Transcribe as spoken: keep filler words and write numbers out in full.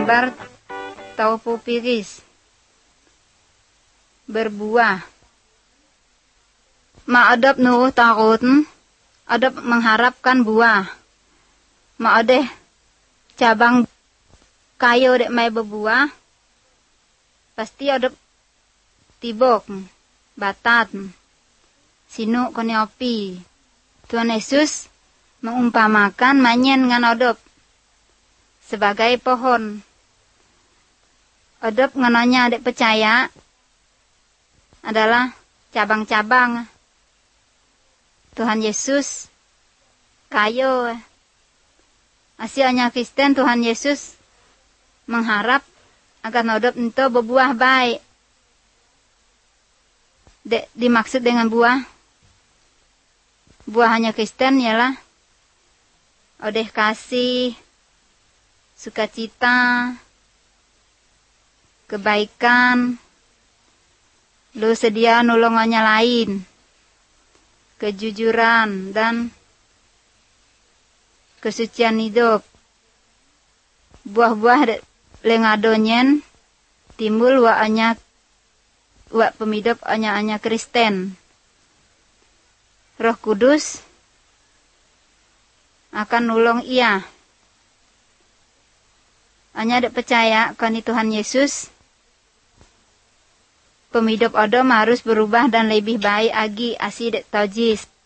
gambar taupu piris, berbuah. Ma'adab nuh takut, adab mengharapkan buah. Ma'adeh cabang kayu dek mai berbuah, pasti adab tibok, batat, sinuk konyopi. Tuhan Yesus mengumpamakan manyen ngan adab sebagai pohon. Adab nganonya dek percaya adalah cabang-cabang. Tuhan Yesus kayu. Hasilnya Kristen, Tuhan Yesus mengharap agar hidup itu berbuah baik. De, dimaksud dengan buah, buah hanya Kristen ialah odeh kasih, sukacita, kebaikan, lu sedia nolongannya lain, kejujuran dan kesucian hidup. Buah-buah lengadonyen timbul wa anya wa pemidup anya-anya Kristen. Roh Kudus akan nulung ia. Anya dek percaya kani Tuhan Yesus, pemidup odom harus berubah dan lebih baik agi asi dek tojis.